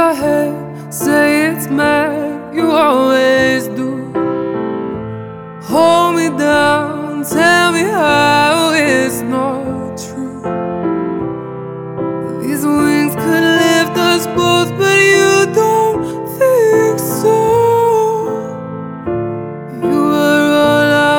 your head, say it's mad, you always do. Hold me down, tell me how it's not true. These wings could lift us both, but you don't think so. You were all I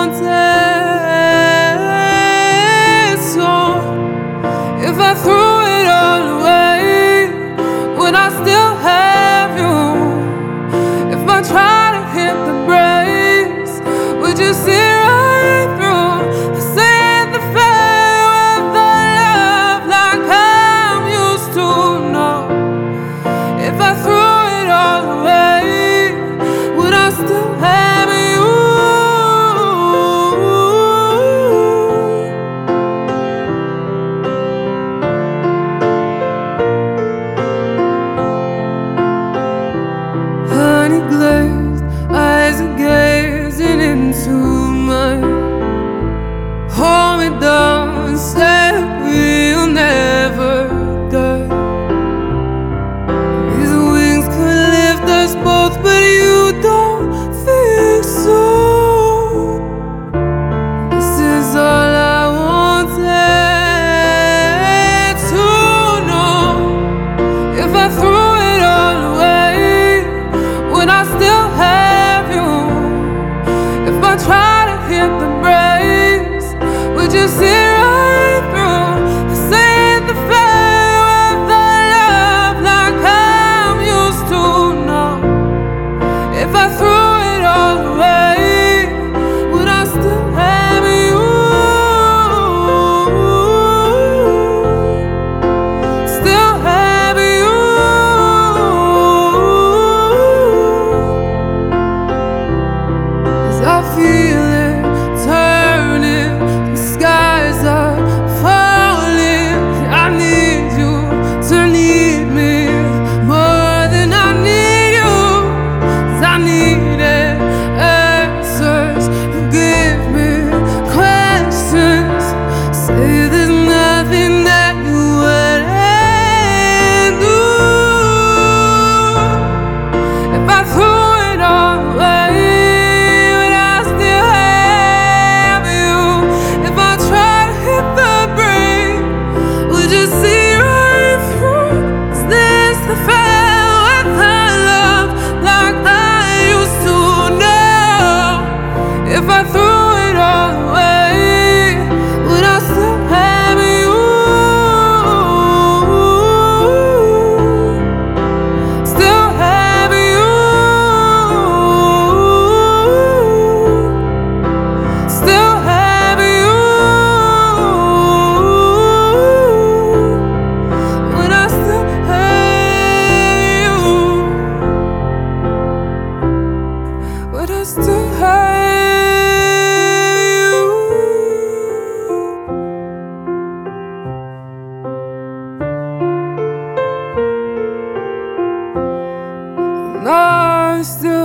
wanted, so if I threw it all away, would I still have you? If I tried to hit the brakes, would you see right through? I said the fair with the love like I'm used to. No, if I threw it all away, would I still have you? Honey glazed eyes are gazing into mine. Hold me down and say we'll never die. These wings could lift us both, but you don't think so. This is all I wanted to know. If I threw it all away, would I still have you? If I try to hit the brakes, would you see right through? I said the fair with the love like I'm used to. No, if I threw it all away, would I still have you? Still have you? As I feel it turning, the skies are falling. I need you to need me more than I need you. 'Cause I needed answers, you give me questions. Say there's nothing that you wouldn't do. If I threw it all away, would I still have you? If I tried to hit the brake, would you see right through? Is this the fair with the love like I used to know? If I threw it all away, would I still have you? Still have you? Still have you? Would I still have you? Would I still have you? And I still